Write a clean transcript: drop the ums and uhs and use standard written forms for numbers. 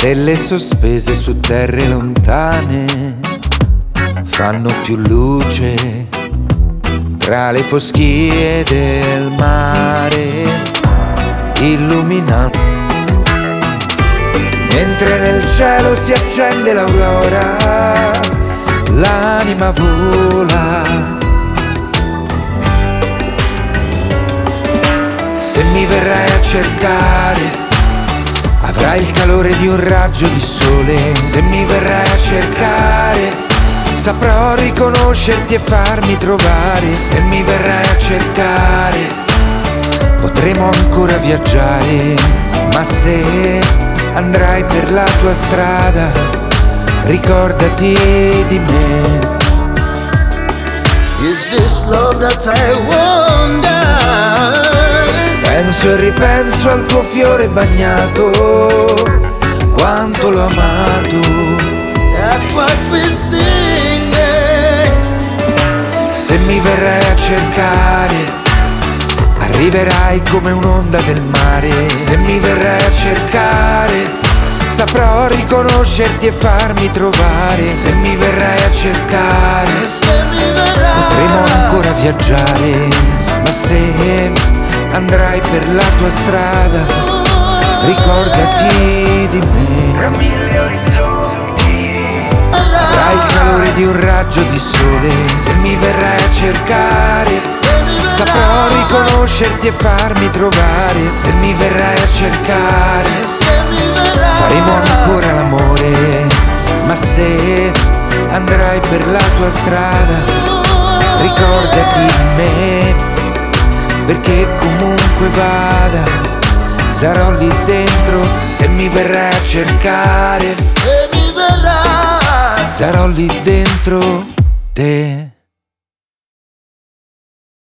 Stelle sospese su terre lontane fanno più luce tra le foschie del mare, illuminando. Mentre nel cielo si accende l'aurora, l'anima vola. Se mi verrai a cercare, avrai il calore di un raggio di sole. Se mi verrai a cercare, saprò riconoscerti e farmi trovare. Se mi verrai a cercare, potremo ancora viaggiare. Ma se andrai per la tua strada, ricordati di me. Is this love that I wonder? Penso e ripenso al tuo fiore bagnato, quanto l'ho amato. That's what we're singing. Se mi verrai a cercare, arriverai come un'onda del mare. Se mi verrai a cercare, saprò riconoscerti e farmi trovare. Se mi verrai a cercare, potremo ancora viaggiare. Ma se andrai per la tua strada, ricordati di me. Tra mille orizzonti avrai il calore di un raggio di sole. Se mi verrai a cercare, saprò riconoscerti e farmi trovare. Se mi verrai a cercare, faremo ancora l'amore. Ma se andrai per la tua strada, ricordati di me. Perché comunque vada, sarò lì dentro. Se mi verrai a cercare, Se mi verrai, sarò lì dentro te.